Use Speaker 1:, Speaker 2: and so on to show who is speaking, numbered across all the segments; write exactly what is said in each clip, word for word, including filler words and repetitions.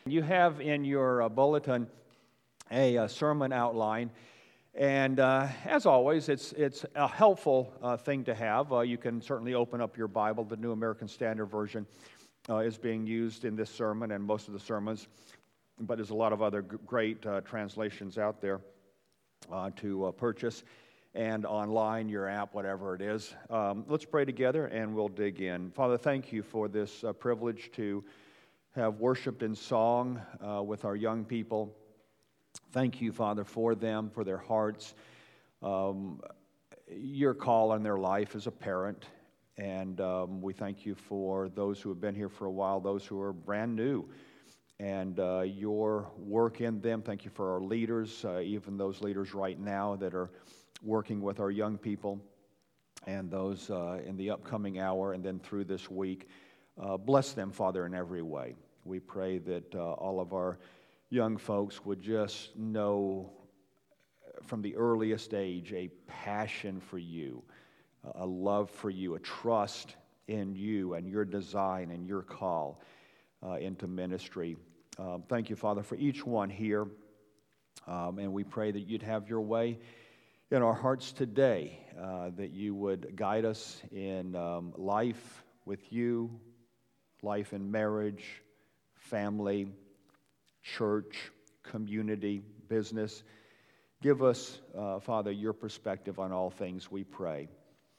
Speaker 1: You have in your uh, bulletin a, a sermon outline, and uh, as always, it's it's a helpful uh, thing to have. Uh, you can certainly open up your Bible. The New American Standard Version uh, is being used in this sermon and most of the sermons, but there's a lot of other g- great uh, translations out there uh, to uh, purchase, and online, your app, whatever it is. Um, let's pray together, and we'll dig in. Father, thank you for this uh, privilege to have worshiped in song uh, with our young people. Thank you, Father, for them, for their hearts. Um, your call on their life as a parent, and um, we thank you for those who have been here for a while, those who are brand new, and uh, your work in them. Thank you for our leaders, uh, even those leaders right now that are working with our young people, and those uh, in the upcoming hour and then through this week. Uh, bless them, Father, in every way. We pray that uh, all of our young folks would just know from the earliest age a passion for you, a love for you, a trust in you and your design and your call uh, into ministry. Um, thank you, Father, for each one here, um, and we pray that you'd have your way in our hearts today, uh, that you would guide us in um, life with you, life in marriage, family, church, community, business. Give us, uh, Father, your perspective on all things, we pray.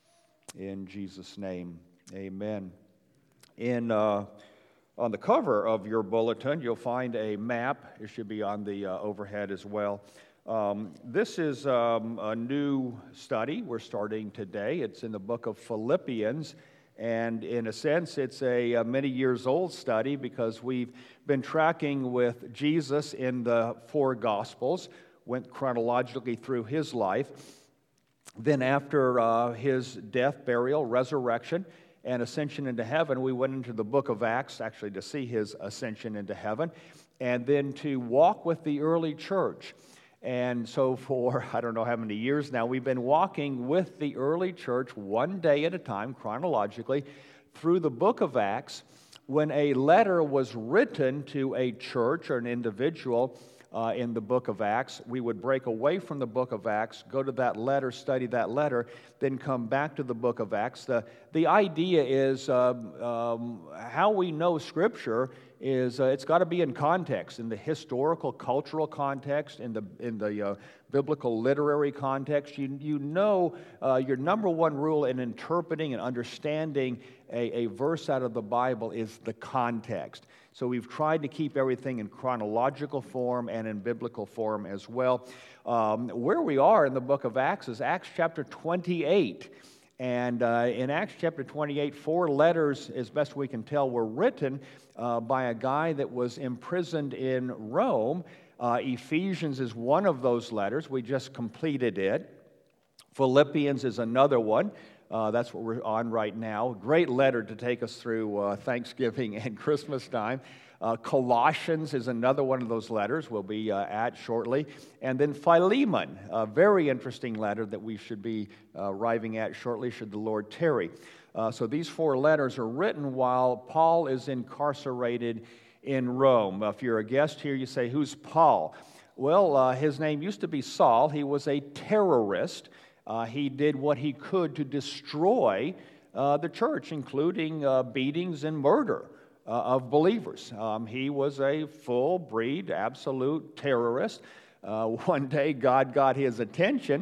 Speaker 1: In Jesus' name, amen. In uh, on the cover of your bulletin, you'll find a map. It should be on the uh, overhead as well. Um, this is um, a new study we're starting today. It's in the book of Philippians. And in a sense, it's a, a many years old study because we've been tracking with Jesus in the four Gospels, went chronologically through his life. Then after uh, his death, burial, resurrection, and ascension into heaven, we went into the book of Acts, actually to see his ascension into heaven, and then to walk with the early church. And so for, I don't know how many years now, we've been walking with the early church one day at a time, chronologically, through the book of Acts. When a letter was written to a church or an individual uh, in the book of Acts, we would break away from the book of Acts, go to that letter, study that letter, then come back to the book of Acts. The, the idea is um, um, how we know Scripture is uh, it's got to be in context, in the historical, cultural context, in the in the uh, biblical literary context. You you know uh, your number one rule in interpreting and understanding a, a verse out of the Bible is the context. So we've tried to keep everything in chronological form and in biblical form as well. Um, where we are in the book of Acts is Acts chapter twenty-eight. And uh, in Acts chapter twenty-eight, four letters, as best we can tell, were written uh, by a guy that was imprisoned in Rome. Uh, Ephesians is one of those letters. We just completed it. Philippians is another one. Uh, that's what we're on right now. Great letter to take us through uh, Thanksgiving and Christmas time. Uh, Colossians is another one of those letters we'll be uh, at shortly. And then Philemon, a very interesting letter that we should be uh, arriving at shortly should the Lord tarry. Uh, so these four letters are written while Paul is incarcerated in Rome. If you're a guest here, you say, who's Paul? Well, uh, his name used to be Saul. He was a terrorist. Uh, he did what he could to destroy uh, the church, including uh, beatings and murder Uh, of believers. Um, he was a full-breed, absolute terrorist. Uh, one day, God got his attention,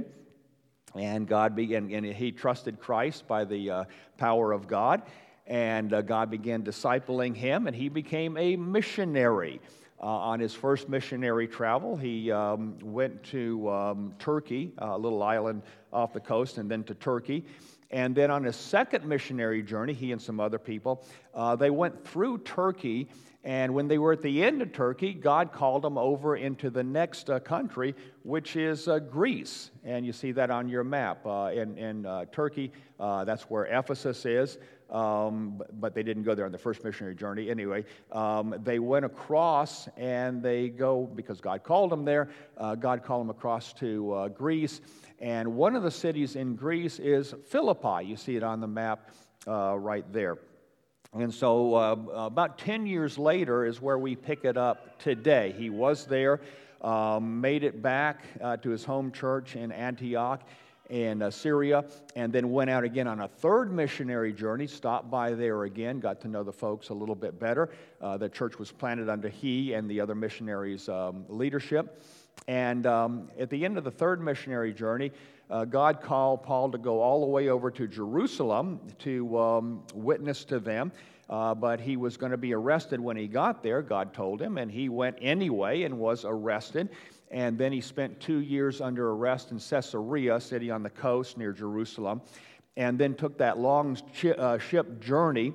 Speaker 1: and God began, and he trusted Christ by the uh, power of God, and uh, God began discipling him, and he became a missionary. Uh, on his first missionary travel, he um, went to um, Turkey, a little island off the coast, and then to Turkey. And then on his second missionary journey, he and some other people, uh, they went through Turkey, and when they were at the end of Turkey, God called them over into the next uh, country, which is uh, Greece. And you see that on your map. Uh, in in uh, Turkey, uh, that's where Ephesus is, um, but they didn't go there on the first missionary journey. Anyway, um, they went across, and they go, because God called them there, uh, God called them across to uh, Greece. And one of the cities in Greece is Philippi. You see it on the map uh, right there. And so uh, about ten years later is where we pick it up today. He was there, um, made it back uh, to his home church in Antioch in uh, Syria, and then went out again on a third missionary journey, stopped by there again, got to know the folks a little bit better. Uh, the church was planted under he and the other missionaries' um, leadership. And um, at the end of the third missionary journey, uh, God called Paul to go all the way over to Jerusalem to um, witness to them. Uh, but he was going to be arrested when he got there, God told him, and he went anyway and was arrested. And then he spent two years under arrest in Caesarea, city on the coast near Jerusalem, and then took that long chi- uh, ship journey,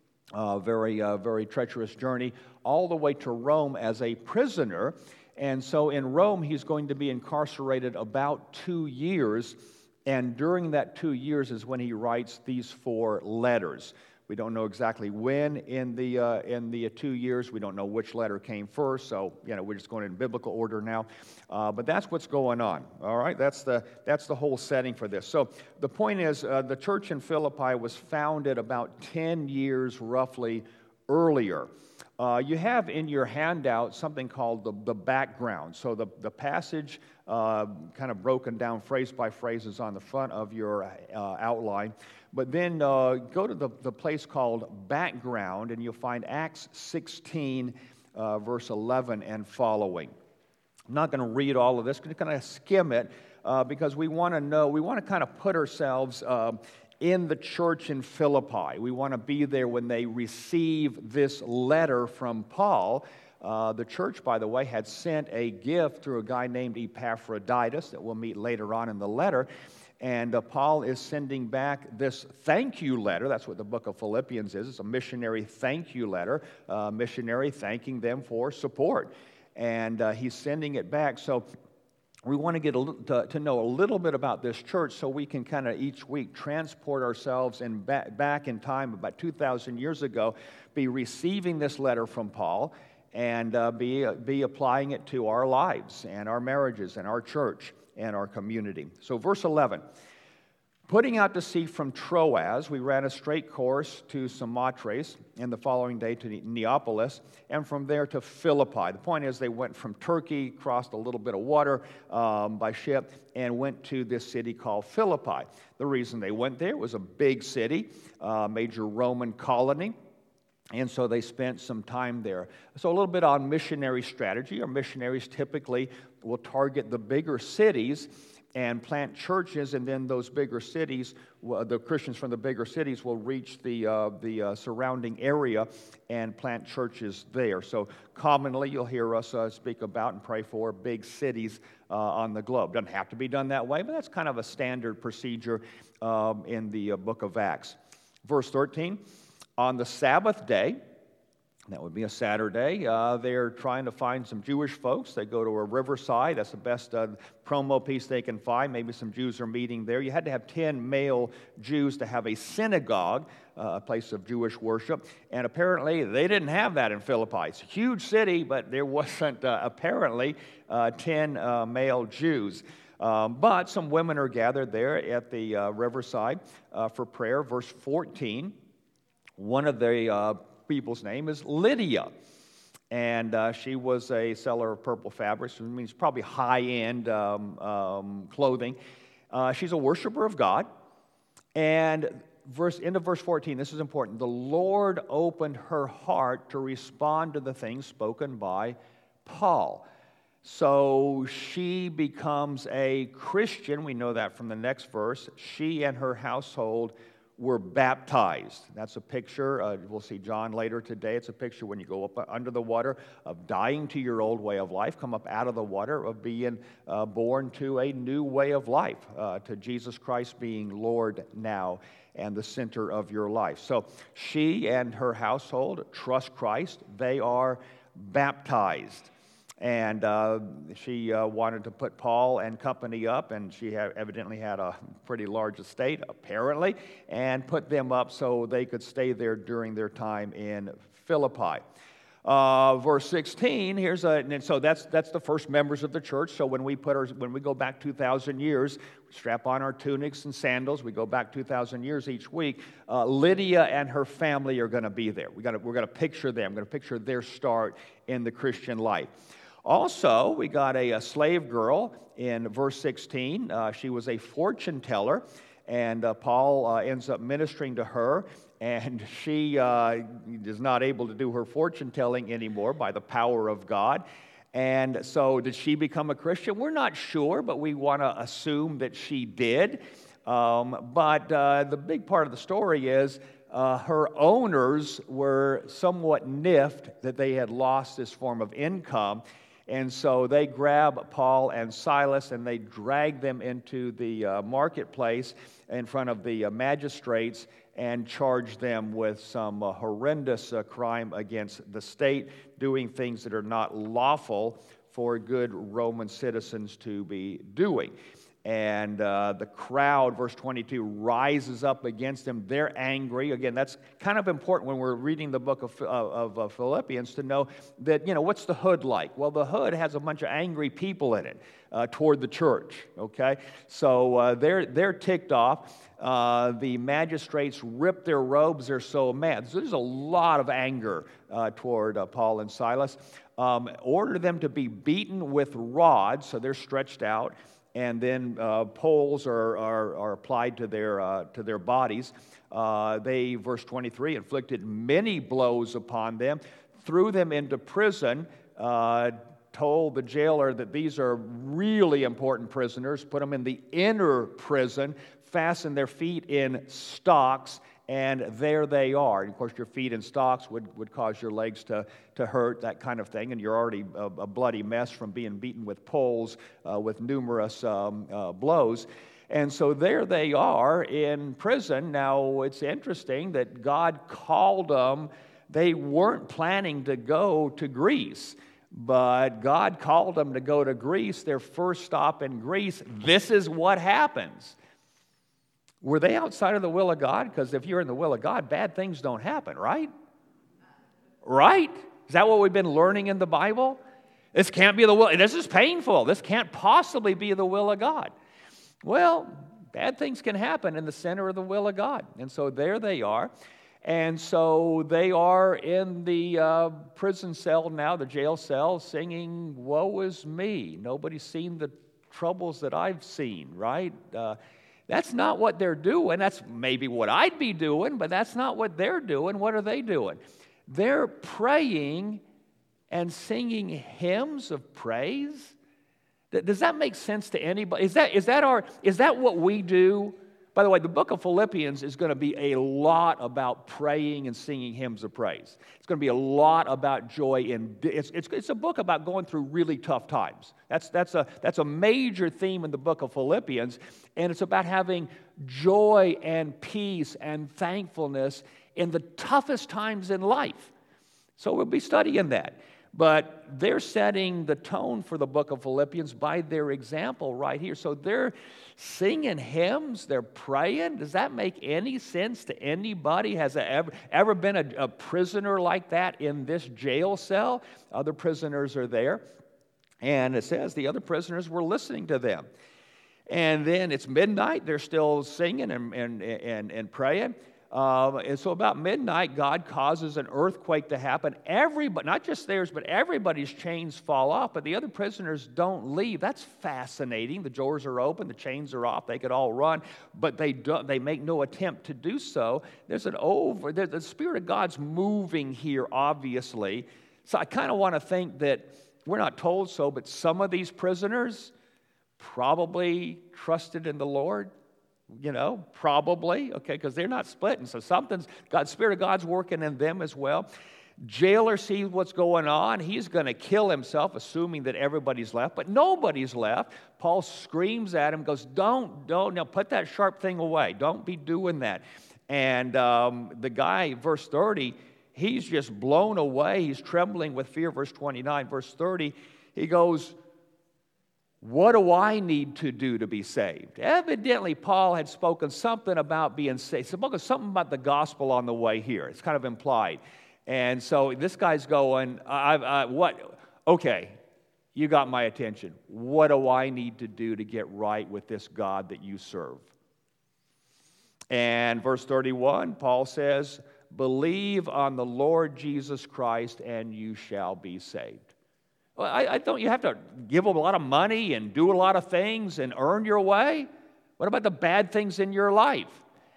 Speaker 1: uh, very, uh, very treacherous journey, all the way to Rome as a prisoner. And so in Rome, he's going to be incarcerated about two years, and during that two years is when he writes these four letters. We don't know exactly when in the uh, in the two years. We don't know which letter came first, so you know we're just going in biblical order now. Uh, but that's what's going on. All right, that's the that's the whole setting for this. So the point is, uh, the church in Philippi was founded about ten years roughly earlier. Uh, you have in your handout something called the, the background. So the, the passage, uh, kind of broken down phrase by phrase, is on the front of your uh, outline. But then uh, go to the, the place called background, and you'll find Acts sixteen, uh, verse eleven and following. I'm not going to read all of this. I'm just going to skim it uh, because we want to know, we want to kind of put ourselves uh, in the church in Philippi. We want to be there when they receive this letter from Paul. Uh, the church, by the way, had sent a gift through a guy named Epaphroditus that we'll meet later on in the letter. And uh, Paul is sending back this thank you letter. That's what the book of Philippians is. It's a missionary thank you letter, uh, missionary thanking them for support. And uh, he's sending it back. So we want to get a, to, to know a little bit about this church so we can kind of each week transport ourselves in back, back in time about two thousand years ago, be receiving this letter from Paul and uh, be, uh, be applying it to our lives and our marriages and our church and our community. So verse eleven, putting out to sea from Troas, we ran a straight course to Samothrace, and the following day to Neapolis, and from there to Philippi. The point is they went from Turkey, crossed a little bit of water um, by ship, and went to this city called Philippi. The reason they went there was a big city, uh, major Roman colony, and so they spent some time there. So a little bit on missionary strategy. Our missionaries typically will target the bigger cities and plant churches, and then those bigger cities, the Christians from the bigger cities will reach the uh, the uh, surrounding area and plant churches there. So commonly you'll hear us uh, speak about and pray for big cities uh, on the globe. Doesn't have to be done that way, but that's kind of a standard procedure um, in the uh, book of Acts. Verse thirteen, on the Sabbath day, that would be a Saturday. Uh, they're trying to find some Jewish folks. They go to a riverside. That's the best uh, promo piece they can find. Maybe some Jews are meeting there. You had to have ten male Jews to have a synagogue, uh, a place of Jewish worship. And apparently they didn't have that in Philippi. It's a huge city, but there wasn't uh, apparently uh, ten uh, male Jews. Um, but some women are gathered there at the uh, riverside uh, for prayer. Verse fourteen, one of the uh, people's name is Lydia, and uh, she was a seller of purple fabrics, which means probably high-end um, um, clothing. Uh, she's a worshiper of God, and verse into verse fourteen, this is important. The Lord opened her heart to respond to the things spoken by Paul. So she becomes a Christian. We know that from the next verse. She and her household were baptized. That's a picture. Uh, we'll see John later today. It's a picture when you go up under the water of dying to your old way of life, come up out of the water of being uh, born to a new way of life, uh, to Jesus Christ being Lord now and the center of your life. So she and her household trust Christ. They are baptized. And uh, she uh, wanted to put Paul and company up, and she had, evidently had a pretty large estate, apparently, and put them up so they could stay there during their time in Philippi. Uh, verse sixteen, here's a, and so that's that's the first members of the church. So when we put our, when we go back two thousand years, we strap on our tunics and sandals. We go back two thousand years each week. Uh, Lydia and her family are going to be there. We got we're going to picture them. We're going to picture their start in the Christian life. Also, we got a, a slave girl in verse sixteen. Uh, she was a fortune teller, and uh, Paul uh, ends up ministering to her. And she uh, is not able to do her fortune telling anymore by the power of God. And so did she become a Christian? We're not sure, but we want to assume that she did. Um, but uh, the big part of the story is uh, her owners were somewhat niffed that they had lost this form of income. And so they grab Paul and Silas and they drag them into the uh, marketplace in front of the uh, magistrates and charge them with some uh, horrendous uh, crime against the state, doing things that are not lawful for good Roman citizens to be doing. And uh, the crowd, verse twenty-two, rises up against them. They're angry. Again, that's kind of important when we're reading the book of, uh, of uh, Philippians to know that, you know, what's the hood like? Well, the hood has a bunch of angry people in it uh, toward the church, okay? So uh, they're, they're ticked off. Uh, the magistrates rip their robes. They're so mad. So there's a lot of anger uh, toward uh, Paul and Silas. Um, order them to be beaten with rods, so they're stretched out. And then uh, poles are, are, are applied to their, uh, to their bodies. Uh, they, verse twenty-three, inflicted many blows upon them, threw them into prison, uh, told the jailer that these are really important prisoners, put them in the inner prison, fastened their feet in stocks, and there they are. And of course, your feet in stocks would, would cause your legs to, to hurt, that kind of thing, and you're already a, a bloody mess from being beaten with poles uh, with numerous um, uh, blows. And so there they are in prison. Now, it's interesting that God called them. They weren't planning to go to Greece, but God called them to go to Greece, their first stop in Greece. This is what happens. Were they outside of the will of God? Because if you're in the will of God, bad things don't happen, right? Right? Is that what we've been learning in the Bible? This can't be the will. This is painful. This can't possibly be the will of God. Well, bad things can happen in the center of the will of God. And so there they are. And so they are in the uh, prison cell now, the jail cell, singing, "Woe is me. Nobody's seen the troubles that I've seen," right? Uh, That's not what they're doing. That's maybe what I'd be doing, but that's not what they're doing. What are they doing? They're praying and singing hymns of praise. Does that make sense to anybody? Is that, is that, our, is that what we do? By the way, the book of Philippians is going to be a lot about praying and singing hymns of praise. It's going to be a lot about joy. In, it's, it's, it's a book about going through really tough times. That's, that's, a, that's a major theme in the book of Philippians, and it's about having joy and peace and thankfulness in the toughest times in life. So we'll be studying that. But they're setting the tone for the book of Philippians by their example right here. So they're singing hymns, they're praying. Does that make any sense to anybody? Has there ever, ever been a, a prisoner like that in this jail cell? Other prisoners are there. And it says the other prisoners were listening to them. And then it's midnight, they're still singing and, and, and, and praying. Uh, and so about midnight, God causes an earthquake to happen. Everybody, not just theirs, but everybody's chains fall off, but the other prisoners don't leave. That's fascinating. The doors are open, the chains are off. They could all run, but they don't. They make no attempt to do so. There's an over. There's, the Spirit of God's moving here, obviously. So I kind of want to think that we're not told so, but some of these prisoners probably trusted in the Lord. You know, probably, okay, because they're not splitting. So something's, God's Spirit of God's working in them as well. Jailer sees what's going on. He's going to kill himself, assuming that everybody's left, but nobody's left. Paul screams at him, goes, don't, don't, now put that sharp thing away. Don't be doing that. And um, the guy, verse thirty, he's just blown away. He's trembling with fear. Verse twenty-nine, verse thirty, he goes, what do I need to do to be saved? Evidently, Paul had spoken something about being saved. Spoken something about the gospel on the way here. It's kind of implied. And so this guy's going, I, I, what? Okay, you got my attention. What do I need to do to get right with this God that you serve? And verse thirty-one, Paul says, believe on the Lord Jesus Christ and you shall be saved. Well, I, I don't you have to give a lot of money and do a lot of things and earn your way? What about the bad things in your life?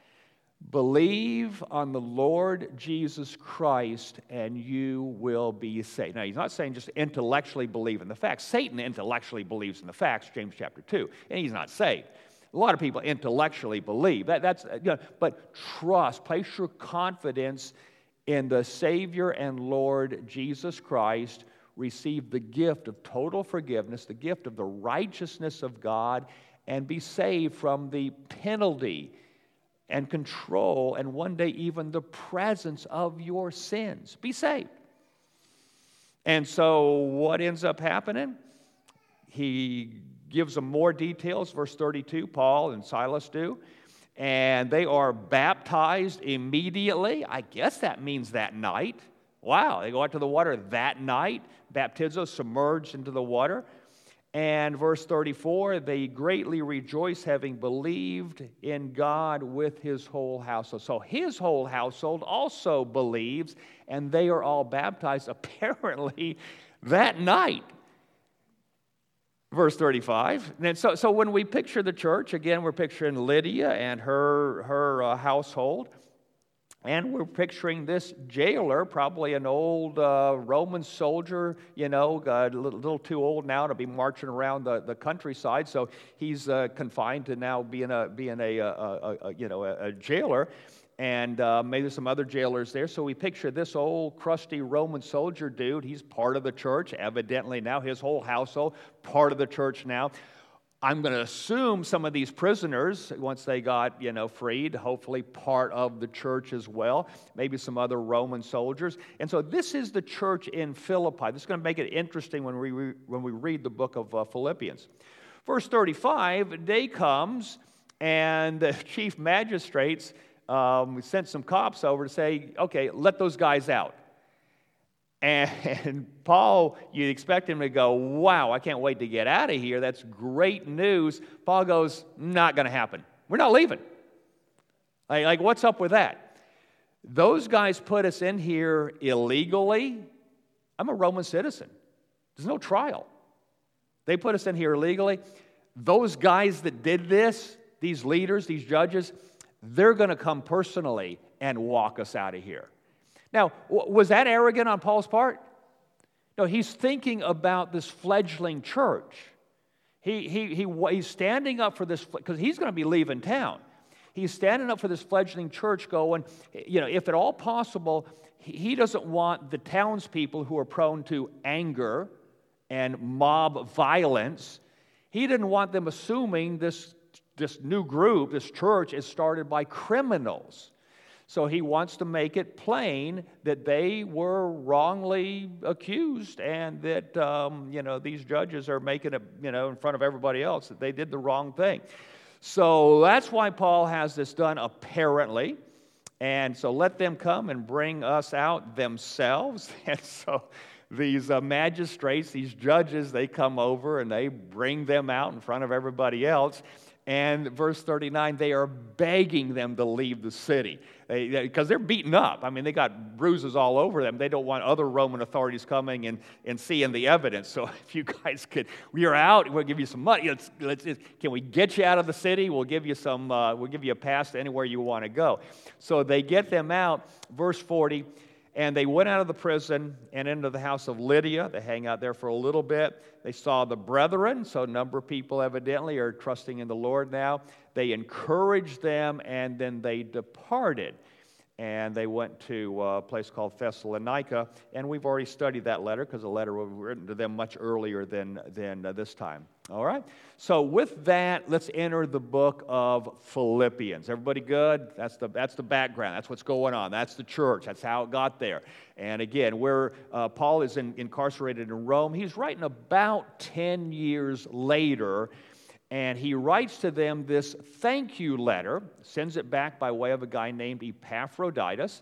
Speaker 1: Believe on the Lord Jesus Christ and you will be saved. Now, he's not saying just intellectually believe in the facts. Satan intellectually believes in the facts, James chapter two, and he's not saved. A lot of people intellectually believe. That, that's, you know, but trust, place your confidence in the Savior and Lord Jesus Christ. Receive the gift of total forgiveness, the gift of the righteousness of God, and be saved from the penalty and control, and one day even the presence of your sins. Be saved. And so what ends up happening? He gives them more details. Verse thirty-two, Paul and Silas do. And they are baptized immediately. I guess that means that night. Wow, they go out to the water that night. Baptizo, submerged into the water. And verse thirty-four, they greatly rejoice, having believed in God with his whole household. So his whole household also believes, and they are all baptized apparently that night. Verse thirty-five. And so, so when we picture the church, again, we're picturing Lydia and her, her uh, household. And we're picturing this jailer, probably an old uh, Roman soldier, you know, a little, little too old now to be marching around the, the countryside. So he's uh, confined to now being a being a, a, a, a you know a, a jailer, and uh, maybe some other jailers there. So we picture this old crusty Roman soldier dude. He's part of the church, evidently now. His whole household part of the church now. I'm going to assume some of these prisoners, once they got, you know, freed, hopefully part of the church as well, maybe some other Roman soldiers. And so this is the church in Philippi. This is going to make it interesting when we, re- when we read the book of uh, Philippians. Verse thirty-five, day comes, and the chief magistrates um, sent some cops over to say, okay, let those guys out. And Paul, you'd expect him to go, wow, I can't wait to get out of here. That's great news. Paul goes, not going to happen. We're not leaving. Like, like, what's up with that? Those guys put us in here illegally. I'm a Roman citizen. There's no trial. They put us in here illegally. Those guys that did this, these leaders, these judges, they're going to come personally and walk us out of here. Now, was that arrogant on Paul's part? No, he's thinking about this fledgling church. He, he, he, he's standing up for this, because he's going to be leaving town. He's standing up for this fledgling church going, you know, if at all possible, he doesn't want the townspeople who are prone to anger and mob violence, he didn't want them assuming this, this new group, this church, is started by criminals. So he wants to make it plain that they were wrongly accused, and that um, you know these judges are making it, you know, in front of everybody else, that they did the wrong thing. So that's why Paul has this done, apparently. And so let them come and bring us out themselves. And so these uh, magistrates, these judges, they come over and they bring them out in front of everybody else. And verse thirty-nine, they are begging them to leave the city because they, they're beaten up. I mean, they got bruises all over them. They don't want other Roman authorities coming and, and seeing the evidence. So if you guys could, we're out, we'll give you some money. Let's, let's, can we get you out of the city? We'll give you some. Uh, we'll give you a pass to anywhere you want to go. So they get them out. Verse forty. And they went out of the prison and into the house of Lydia. They hang out there for a little bit. They saw the brethren, so a number of people evidently are trusting in the Lord now. They encouraged them, and then they departed. And they went to a place called Thessalonica, and we've already studied that letter because the letter was written to them much earlier than, than uh, this time. All right? So with that, let's enter the book of Philippians. Everybody good? That's the, that's the background. That's what's going on. That's the church. That's how it got there. And again, where uh, Paul is in, incarcerated in Rome, he's writing about ten years later. And he writes to them this thank you letter, sends it back by way of a guy named Epaphroditus.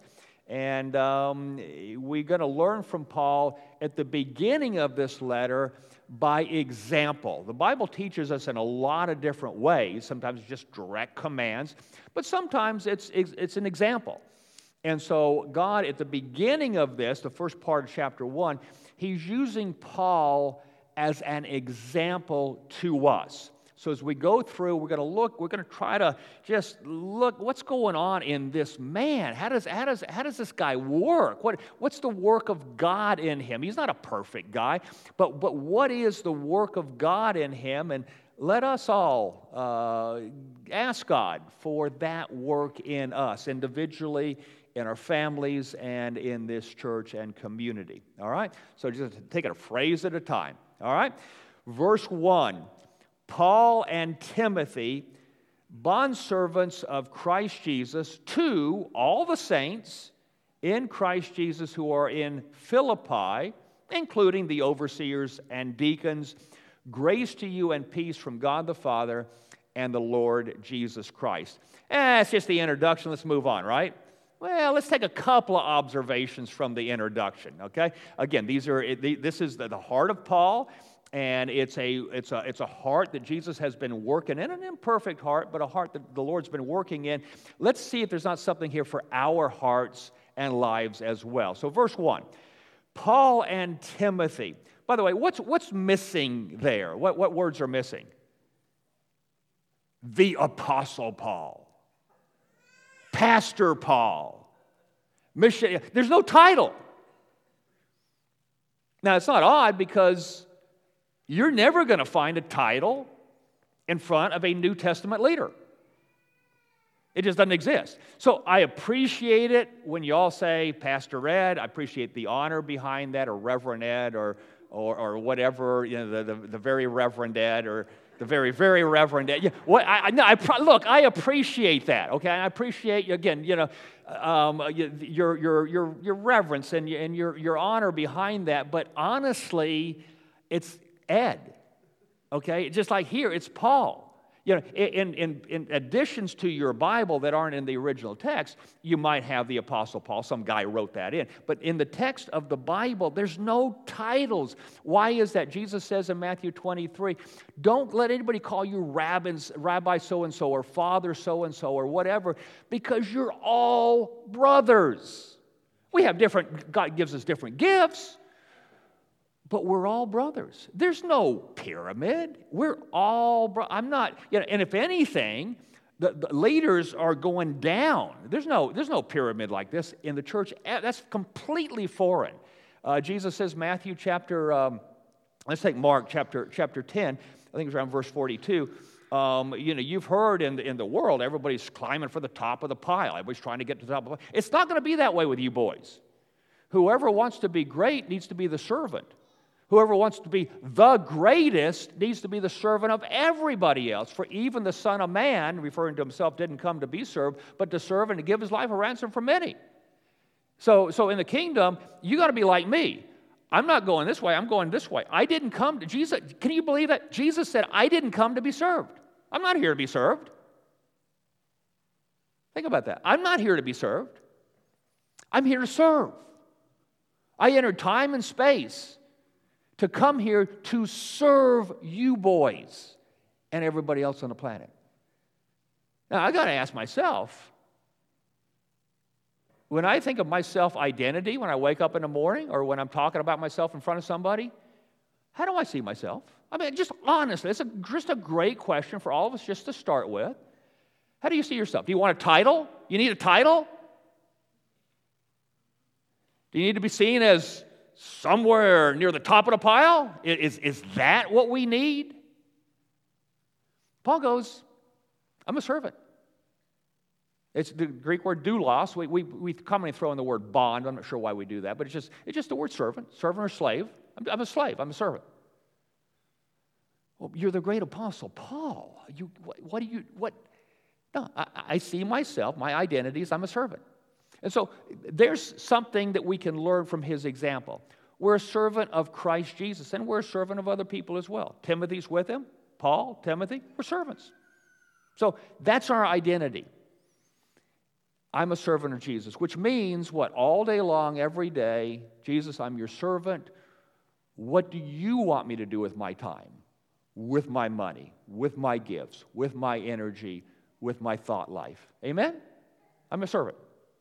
Speaker 1: And um, we're going to learn from Paul at the beginning of this letter by example. The Bible teaches us in a lot of different ways. Sometimes it's just direct commands, but sometimes it's, it's, it's an example. And so God, at the beginning of this, the first part of chapter one, he's using Paul as an example to us. So as we go through, we're going to look, we're going to try to just look, what's going on in this man? How does, how does, how does this guy work? What, what's the work of God in him? He's not a perfect guy, but, but what is the work of God in him? And let us all uh, ask God for that work in us, individually, in our families, and in this church and community. All right? So just take it a phrase at a time. All right? Verse one. Paul and Timothy, bondservants of Christ Jesus, to all the saints in Christ Jesus who are in Philippi, including the overseers and deacons, grace to you and peace from God the Father and the Lord Jesus Christ. Eh, that's just the introduction. Let's move on, right? Well, let's take a couple of observations from the introduction, okay? Again, these are this is the heart of Paul. And it's a, it's, a, it's a heart that Jesus has been working in, an imperfect heart, but a heart that the Lord's been working in. Let's see if there's not something here for our hearts and lives as well. So verse one, Paul and Timothy. By the way, what's, what's missing there? What, what words are missing? The Apostle Paul. Pastor Paul. Mission. There's no title. Now, it's not odd because you're never going to find a title in front of a New Testament leader. It just doesn't exist. So I appreciate it when you all say Pastor Ed. I appreciate the honor behind that, or Reverend Ed, or or, or whatever, you know, the, the, the very Reverend Ed, or the very, very Reverend Ed. Yeah, what, I, I, no, I, look, I appreciate that, okay? I appreciate, again, you know, um, your, your, your, your reverence and, and your, your honor behind that. But honestly, it's Ed, okay? Just like here, it's Paul. You know, in, in, in additions to your Bible that aren't in the original text, you might have the Apostle Paul. Some guy wrote that in. But in the text of the Bible, there's no titles. Why is that? Jesus says in Matthew twenty-three, don't let anybody call you rabbins, Rabbi so-and-so or Father so-and-so or whatever, because you're all brothers. We have different, God gives us different gifts, but we're all brothers. There's no pyramid. We're all bro- I'm not, you know, and if anything, the, the leaders are going down. There's no, there's no pyramid like this in the church. That's completely foreign. Uh, Jesus says, Matthew chapter, um, let's take Mark chapter chapter ten. I think it's around verse forty-two. Um, you know, you've heard in the, in the world, everybody's climbing for the top of the pile. Everybody's trying to get to the top of the pile. It's not going to be that way with you boys. Whoever wants to be great needs to be the servant. Whoever wants to be the greatest needs to be the servant of everybody else. For even the Son of Man, referring to himself, didn't come to be served, but to serve and to give his life a ransom for many. So, so in the kingdom, you got to be like me. I'm not going this way, I'm going this way. I didn't come to Jesus. Can you believe that? Jesus said, I didn't come to be served. I'm not here to be served. Think about that. I'm not here to be served. I'm here to serve. I entered time and space to come here to serve you boys and everybody else on the planet. Now, I got to ask myself, when I think of my self-identity, when I wake up in the morning or when I'm talking about myself in front of somebody, how do I see myself? I mean, just honestly, it's a, just a great question for all of us just to start with. How do you see yourself? Do you want a title? You need a title? Do you need to be seen as somewhere near the top of the pile? Is, is that what we need? Paul goes, I'm a servant. It's the Greek word doulos. We, we, we commonly throw in the word bond. I'm not sure why we do that, but it's just, it's just the word servant. Servant or slave. I'm, I'm a slave. I'm a servant. Well, you're the great apostle Paul. You, what, what do you, what? No, I, I see myself, my identity is I'm a servant. And so there's something that we can learn from his example. We're a servant of Christ Jesus, and we're a servant of other people as well. Timothy's with him. Paul, Timothy, we're servants. So that's our identity. I'm a servant of Jesus, which means what? All day long, every day, Jesus, I'm your servant. What do you want me to do with my time, with my money, with my gifts, with my energy, with my thought life? Amen? I'm a servant.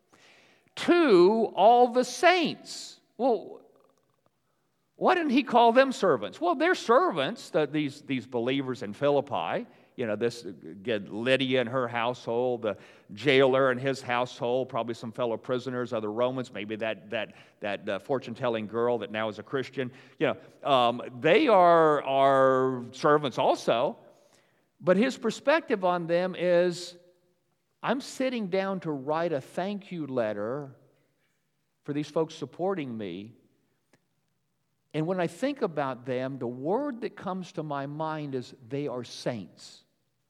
Speaker 1: To all the saints. Well, why didn't he call them servants? Well, they're servants, the, these, these believers in Philippi. You know, this, again, Lydia and her household, the jailer and his household, probably some fellow prisoners, other Romans, maybe that that that uh, fortune-telling girl that now is a Christian. You know, um, they are, are servants also. But his perspective on them is, I'm sitting down to write a thank you letter for these folks supporting me. And when I think about them, the word that comes to my mind is they are saints.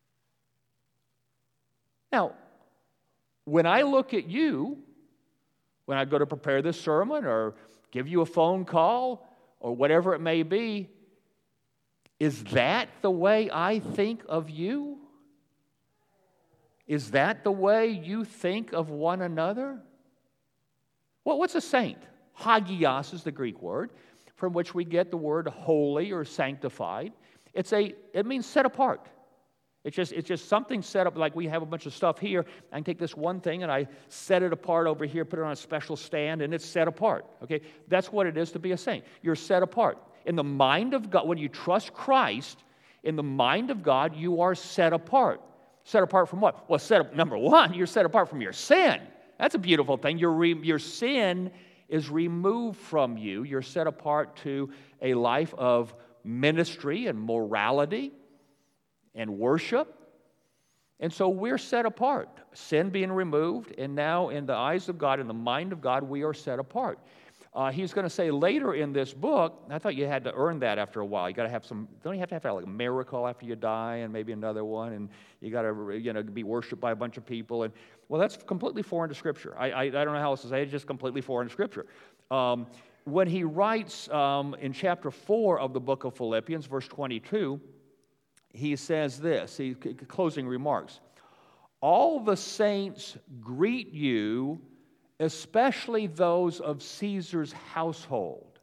Speaker 1: Now, when I look at you, when I go to prepare this sermon or give you a phone call or whatever it may be, is that the way I think of you? Is that the way you think of one another? Well, what's a saint? Hagios is the Greek word from which we get the word holy or sanctified. It's a, it means set apart. It's just, it's just something set up, like we have a bunch of stuff here. I can take this one thing and I set it apart over here, put it on a special stand, and it's set apart. Okay? That's what it is to be a saint. You're set apart. In the mind of God, when you trust Christ, in the mind of God, you are set apart. Set apart from what? Well, set up, number one, you're set apart from your sin. That's a beautiful thing. Your, re, your sin is removed from you. You're set apart to a life of ministry and morality and worship. And so we're set apart. Sin being removed, and now in the eyes of God, in the mind of God, we are set apart. Uh, he's going to say later in this book, I thought you had to earn that after a while. You got to have some, don't you have to have like a miracle after you die and maybe another one, and you got to, you know, be worshiped by a bunch of people. And well, that's completely foreign to Scripture. I, I, I don't know how else to say it, it's just completely foreign to Scripture. Um, when he writes um, in chapter four of the book of Philippians, verse twenty-two, he says this, he, closing remarks, all the saints greet you, especially those of Caesar's household.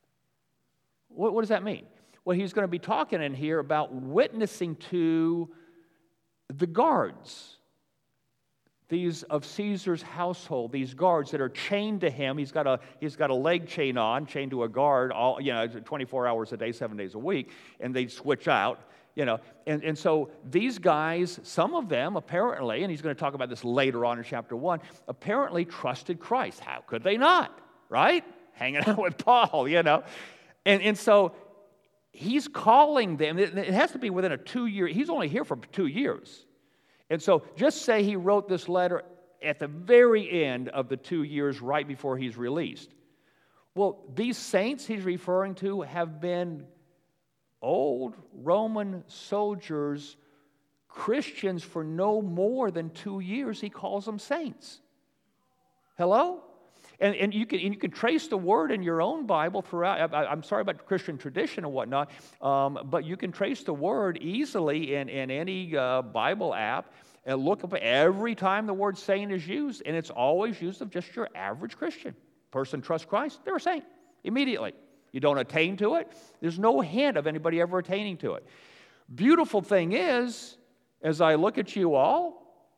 Speaker 1: What, what does that mean? Well, he's going to be talking in here about witnessing to the guards, these of Caesar's household, these guards that are chained to him. He's got a he's got a leg chain on, chained to a guard, all you know, twenty-four hours a day, seven days a week, and they switch out. You know, and, and so these guys, some of them apparently, and he's going to talk about this later on in chapter one, apparently trusted Christ. How could they not, right? Hanging out with Paul, you know. And, and so he's calling them, it, it has to be within a two-year, he's only here for two years. And so just say he wrote this letter at the very end of the two years right before he's released. Well, these saints he's referring to have been old Roman soldiers, Christians for no more than two years. He calls them saints. Hello? And, and, you can, and you can trace the word in your own Bible throughout. I, I'm sorry about Christian tradition and whatnot, um, but you can trace the word easily in, in any uh, Bible app and look up every time the word saint is used, and it's always used of just your average Christian. Person trusts Christ, they're a saint immediately. You don't attain to it. There's no hint of anybody ever attaining to it. Beautiful thing is, as I look at you all,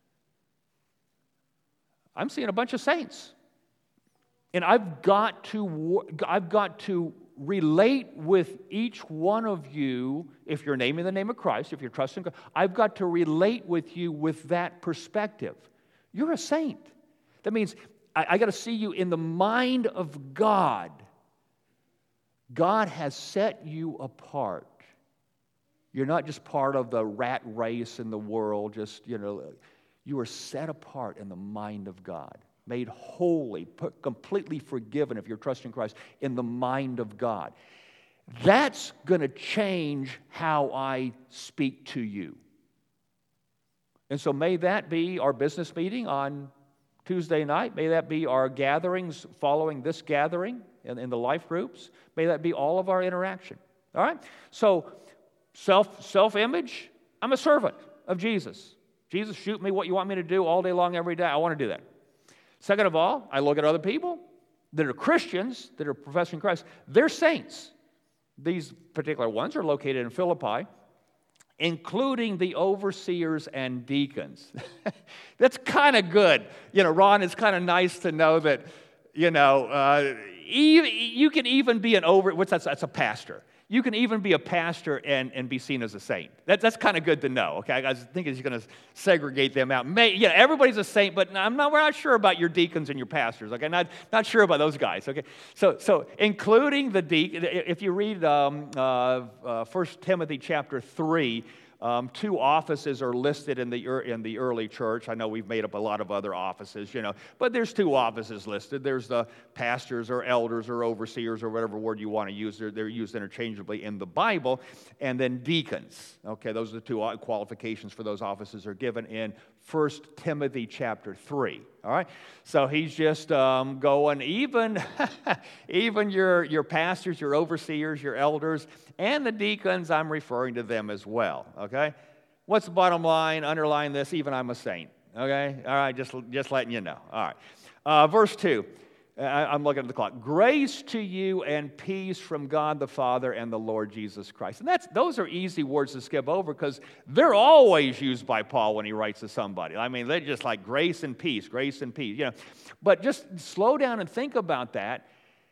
Speaker 1: I'm seeing a bunch of saints. And I've got to, I've got to relate with each one of you, if you're naming the name of Christ, if you're trusting God, I've got to relate with you with that perspective. You're a saint. That means I, I got to see you in the mind of God. God has set you apart. You're not just part of the rat race in the world, just, you know, you are set apart in the mind of God, made holy, put, completely forgiven if you're trusting Christ in the mind of God. That's going to change how I speak to you. And so may that be our business meeting on Tuesday night. May that be our gatherings following this gathering in, in the life groups. May that be all of our interaction. All right? So self, self-image, I'm a servant of Jesus. Jesus, shoot me what you want me to do all day long, every day. I want to do that. Second of all, I look at other people that are Christians, that are professing Christ. They're saints. These particular ones are located in Philippi, including the overseers and deacons. That's kind of good. You know, Ron, it's kind of nice to know that, you know, uh, you, you can even be an over, what's that? That's a pastor. You can even be a pastor and, and be seen as a saint. That, that's kind of good to know, okay? I was thinking he's going to segregate them out. May, yeah, everybody's a saint, but I'm not, we're not sure about your deacons and your pastors, okay? Not, not sure about those guys, okay? So, so including the deacon, if you read um, uh, uh, First Timothy chapter three, Um, two offices are listed in the in the early church. I know we've made up a lot of other offices, you know, but there's two offices listed. There's the pastors or elders or overseers or whatever word you want to use. They're, they're used interchangeably in the Bible. And then deacons. Okay, those are the two qualifications for those offices are given in First Timothy chapter three. All right, so he's just um, going, even, even your, your pastors, your overseers, your elders, and the deacons, I'm referring to them as well, okay? What's the bottom line? Underline this, even I'm a saint, okay? All right, just, just letting you know. All right, uh, verse two. I'm looking at the clock. Grace to you and peace from God the Father and the Lord Jesus Christ. And that's those are easy words to skip over because they're always used by Paul when he writes to somebody. I mean, they're just like grace and peace, grace and peace. You know, but just slow down and think about that.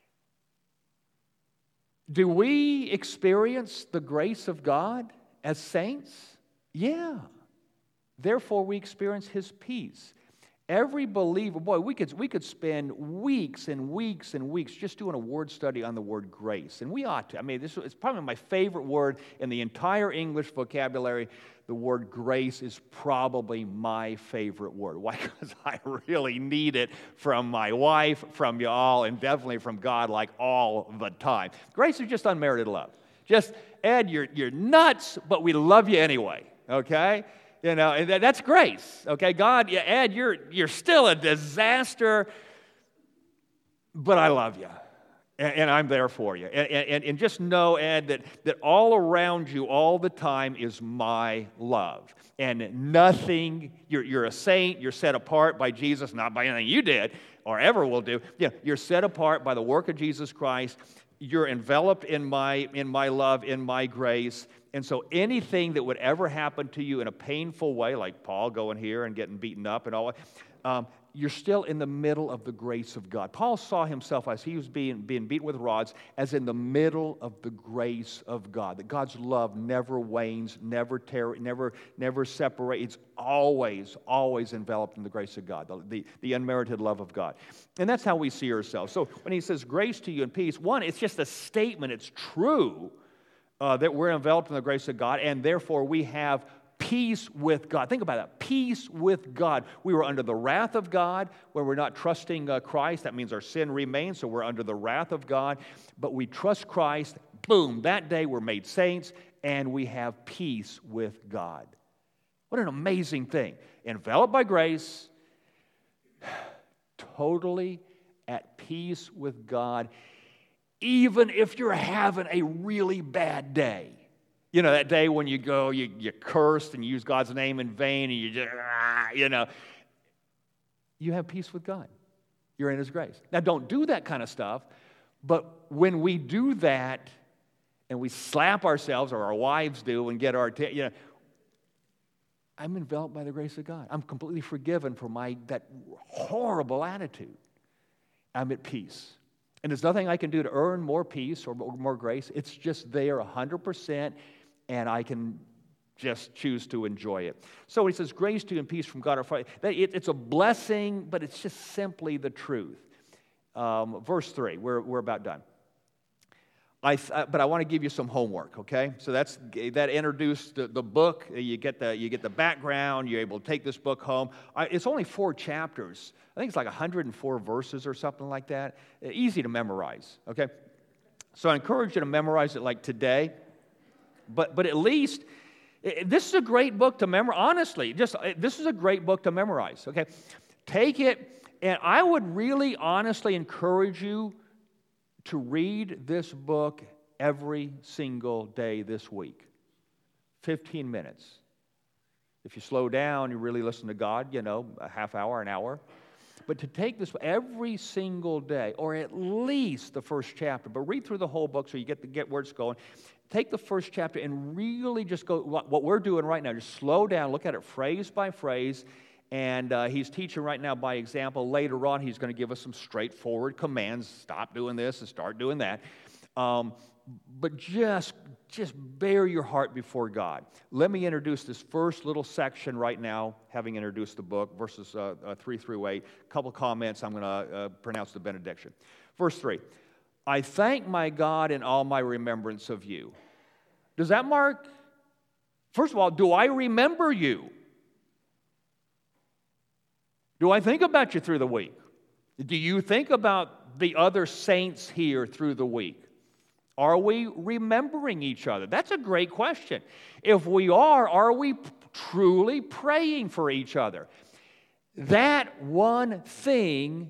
Speaker 1: Do we experience the grace of God as saints? Yeah. Therefore, we experience His peace. Every believer, boy, we could, we could spend weeks and weeks and weeks just doing a word study on the word grace. And we ought to. I mean, this is probably my favorite word in the entire English vocabulary. The word grace is probably my favorite word. Why? Because I really need it from my wife, from you all, and definitely from God like all the time. Grace is just unmerited love. Just, Ed, you're, you're nuts, but we love you anyway, okay? You know, and that's grace, okay? God, yeah, Ed, you're, you're still a disaster, but I love you, and, and I'm there for you. And, and, and just know, Ed, that, that all around you all the time is my love. And nothing, you're, you're a saint, you're set apart by Jesus, not by anything you did or ever will do. You know, you're set apart by the work of Jesus Christ. You're enveloped in my, in my love, in my grace. And so anything that would ever happen to you in a painful way, like Paul going here and getting beaten up and all that, um, you're still in the middle of the grace of God. Paul saw himself as he was being, being beaten with rods as in the middle of the grace of God. That God's love never wanes, never tear, never, never separates. It's always, always enveloped in the grace of God, the, the, the unmerited love of God. And that's how we see ourselves. So when he says grace to you and peace, one, it's just a statement. It's true. Uh, that we're enveloped in the grace of God, and therefore we have peace with God. Think about that. Peace with God. We were under the wrath of God, where we're not trusting uh, Christ. That means our sin remains, so we're under the wrath of God. But we trust Christ. Boom, that day we're made saints, and we have peace with God. What an amazing thing. Enveloped by grace, totally at peace with God, even if you're having a really bad day. You know, that day when you go, you, you cursed and use God's name in vain, and you just, ah, you know, you have peace with God. You're in His grace. Now, don't do that kind of stuff, but when we do that, and we slap ourselves, or our wives do, and get our, t- you know, I'm enveloped by the grace of God. I'm completely forgiven for my, that horrible attitude. I'm at peace. And there's nothing I can do to earn more peace or more grace. It's just there one hundred percent, and I can just choose to enjoy it. So he says, grace to you and peace from God our Father. It's a blessing, but it's just simply the truth. Um, verse three, we're, we're about done. I, but I want to give you some homework, okay? So that's that introduced the, the book. You get the you get the background. You're able to take this book home. I, it's only four chapters. I think it's like one hundred four verses or something like that. Easy to memorize, okay? So I encourage you to memorize it like today. But but at least this is a great book to memorize. Honestly, just this is a great book to memorize, okay? Take it, and I would really honestly encourage you to read this book every single day this week. fifteen minutes. If you slow down, you really listen to God, you know, a half hour, an hour. But to take this every single day, or at least the first chapter, but read through the whole book so you get to get where it's going. Take the first chapter and really just go, what we're doing right now, just slow down, look at it phrase by phrase, and uh, he's teaching right now by example. Later on, he's going to give us some straightforward commands, stop doing this and start doing that. Um, but just, just bear your heart before God. Let me introduce this first little section right now, having introduced the book, verses uh, uh, three through eight. A couple comments, I'm going to uh, pronounce the benediction. Verse three, I thank my God in all my remembrance of you. Does that mark, first of all, do I remember you? Do I think about you through the week? Do you think about the other saints here through the week? Are we remembering each other? That's a great question. If we are, are we truly praying for each other? That one thing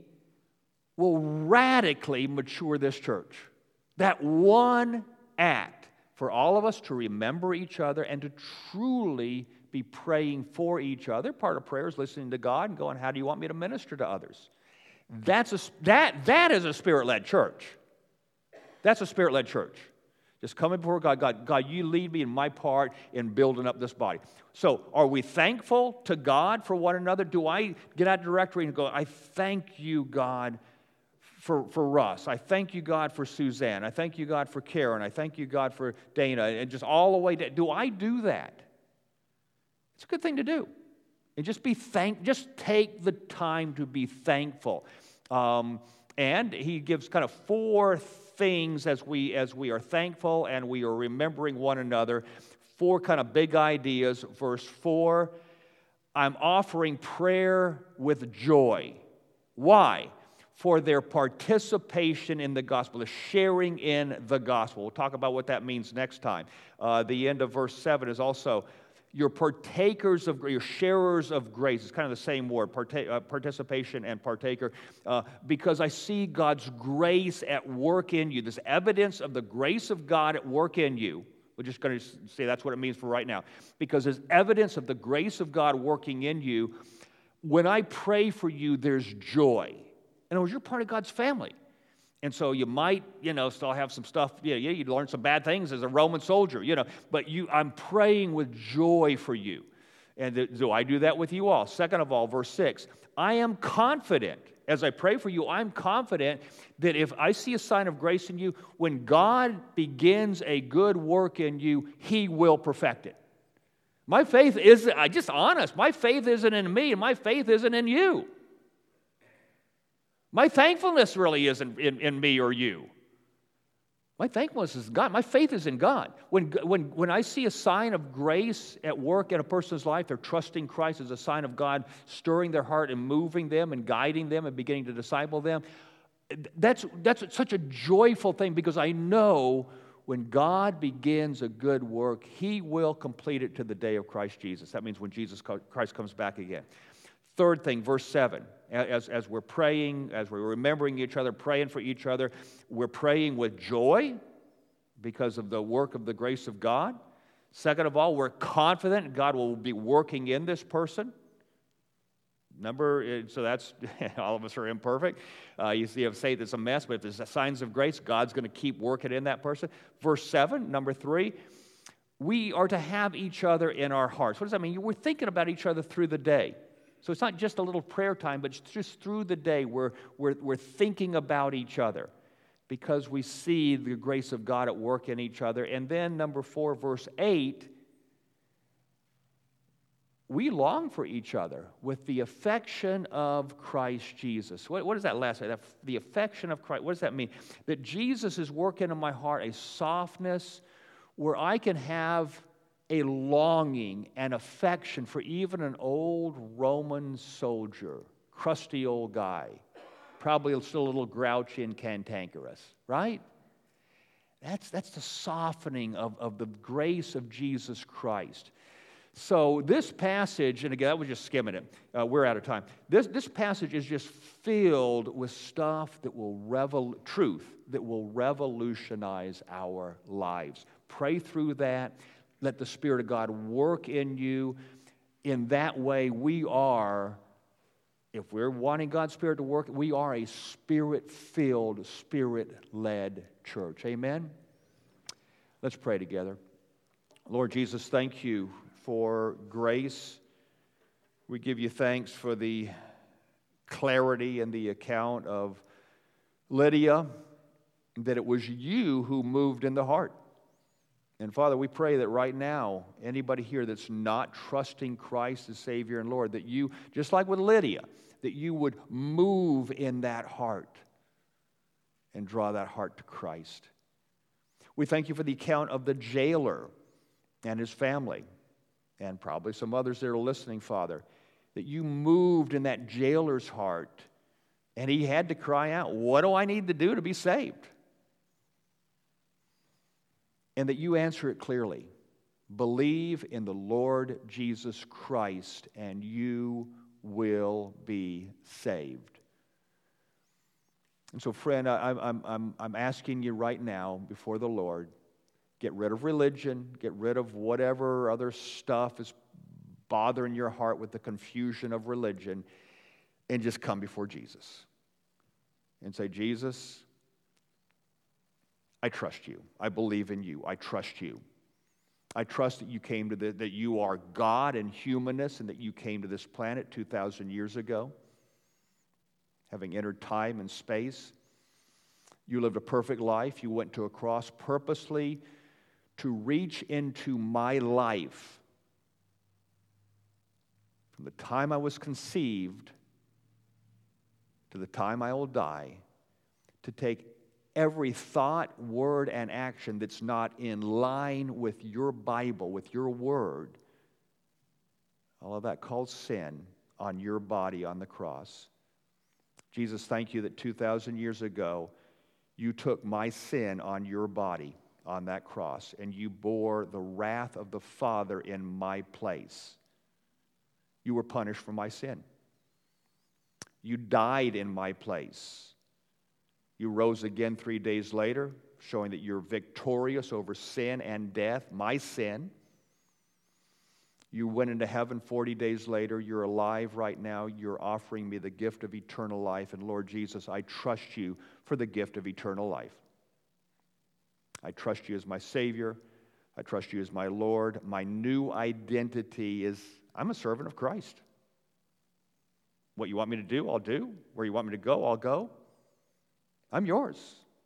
Speaker 1: will radically mature this church. That one act for all of us to remember each other and to truly be praying for each other. Part of prayer is listening to God and going, how do you want me to minister to others? That's a, that, that is a Spirit-led church. That's a Spirit-led church. Just coming before God, God, God, you lead me in my part in building up this body. So are we thankful to God for one another? Do I get out of the directory and go, I thank you, God, for, for Russ. I thank you, God, for Suzanne. I thank you, God, for Karen. I thank you, God, for Dana. And just all the way down. Do I do that? It's a good thing to do. And just be thank. Just take the time to be thankful. Um, and he gives kind of four things as we as we are thankful and we are remembering one another. Four kind of big ideas. Verse four, I'm offering prayer with joy. Why? For their participation in the gospel, the sharing in the gospel. We'll talk about what that means next time. Uh, the end of verse seven is also you're partakers of, you're sharers of grace. It's kind of the same word, partake, uh, participation and partaker. Uh, because I see God's grace at work in you. There's evidence of the grace of God at work in you. We're just going to say that's what it means for right now. Because there's evidence of the grace of God working in you. When I pray for you, there's joy. In other words, you're part of God's family. And so you might, you know, still have some stuff, yeah, yeah, you learn some bad things as a Roman soldier, you know, but you, I'm praying with joy for you. And th- do I do that with you all? Second of all, verse six, I am confident, as I pray for you, I'm confident that if I see a sign of grace in you, when God begins a good work in you, He will perfect it. My faith is, I'm just honest, my faith isn't in me and my faith isn't in you. My thankfulness really isn't in, in me or you. My thankfulness is God. My faith is in God. When, when, when I see a sign of grace at work in a person's life, they're trusting Christ as a sign of God, stirring their heart and moving them and guiding them and beginning to disciple them. That's, that's such a joyful thing because I know when God begins a good work, He will complete it to the day of Christ Jesus. That means when Jesus Christ comes back again. Third thing, verse seven, as, as we're praying, as we're remembering each other, praying for each other, we're praying with joy because of the work of the grace of God. Second of all, we're confident God will be working in this person. Number, so that's, all of us are imperfect. Uh, you see, I've said it's a mess, but if there's signs of grace, God's going to keep working in that person. Verse seven, number three, we are to have each other in our hearts. What does that mean? We're thinking about each other through the day. So it's not just a little prayer time, but just through the day we're, we're, we're thinking about each other because we see the grace of God at work in each other. And then number four, verse eight, we long for each other with the affection of Christ Jesus. What, what does that last say? That, the affection of Christ, what does that mean? That Jesus is working in my heart a softness where I can have a longing and affection for even an old Roman soldier, crusty old guy, probably still a little grouchy and cantankerous, right? That's, that's the softening of, of the grace of Jesus Christ. So this passage, and again, I was just skimming it. Uh, we're out of time. This, this passage is just filled with stuff that will revol- truth that will revolutionize our lives. Pray through that. Let the Spirit of God work in you. in that way, we are, if we're wanting God's Spirit to work, we are a Spirit-filled, Spirit-led church. Amen? Let's pray together. Lord Jesus, thank you for grace. We give you thanks for the clarity and the account of Lydia, that it was you who moved in the heart. And Father, we pray that right now, anybody here that's not trusting Christ as Savior and Lord, that you, just like with Lydia, that you would move in that heart and draw that heart to Christ. We thank you for the account of the jailer and his family, and probably some others that are listening, Father, that you moved in that jailer's heart, and he had to cry out, what do I need to do to be saved? And that you answer it clearly. Believe in the Lord Jesus Christ, and you will be saved. And so, friend, I, I'm, I'm, I'm asking you right now before the Lord, get rid of religion, get rid of whatever other stuff is bothering your heart with the confusion of religion, and just come before Jesus and say, Jesus, I trust you. I believe in you. I trust you. I trust that you came to the, that you are God and humanness, and that you came to this planet two thousand years ago, having entered time and space. You lived a perfect life. You went to a cross purposely to reach into my life. From the time I was conceived to the time I will die, to take every thought, word, and action that's not in line with your Bible, with your word, all of that called sin, on your body on the cross. Jesus, thank you that two thousand years ago, you took my sin on your body on that cross, and you bore the wrath of the Father in my place. You were punished for my sin. You died in my place. You rose again three days later, showing that you're victorious over sin and death, my sin. You went into heaven forty days later. You're alive right now. You're offering me the gift of eternal life. And Lord Jesus, I trust you for the gift of eternal life. I trust you as my Savior. I trust you as my Lord. My new identity is I'm a servant of Christ. What you want me to do, I'll do. Where you want me to go, I'll go. I'm yours.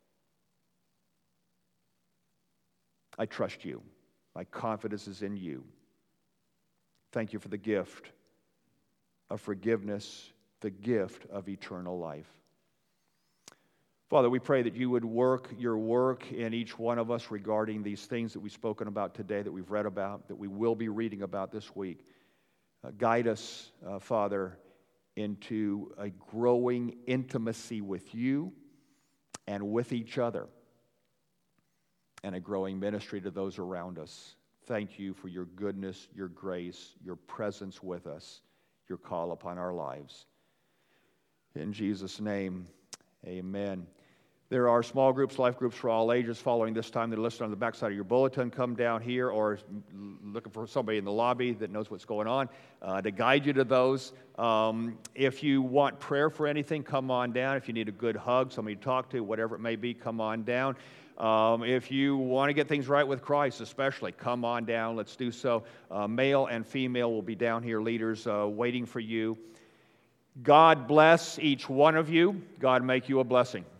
Speaker 1: I trust you. My confidence is in you. Thank you for the gift of forgiveness, the gift of eternal life. Father, we pray that you would work your work in each one of us regarding these things that we've spoken about today, that we've read about, that we will be reading about this week. Uh, guide us, uh, Father, into a growing intimacy with you and with each other, and a growing ministry to those around us. Thank you for your goodness, your grace, your presence with us, your call upon our lives. In Jesus' name, amen. There are small groups, life groups for all ages following this time. They're listed on the backside of your bulletin. Come down here, or looking for somebody in the lobby that knows what's going on uh, to guide you to those. Um, if you want prayer for anything, come on down. If you need a good hug, somebody to talk to, whatever it may be, come on down. Um, if you want to get things right with Christ, especially, come on down. Let's do so. Uh, male and female will be down here, leaders uh, waiting for you. God bless each one of you. God make you a blessing.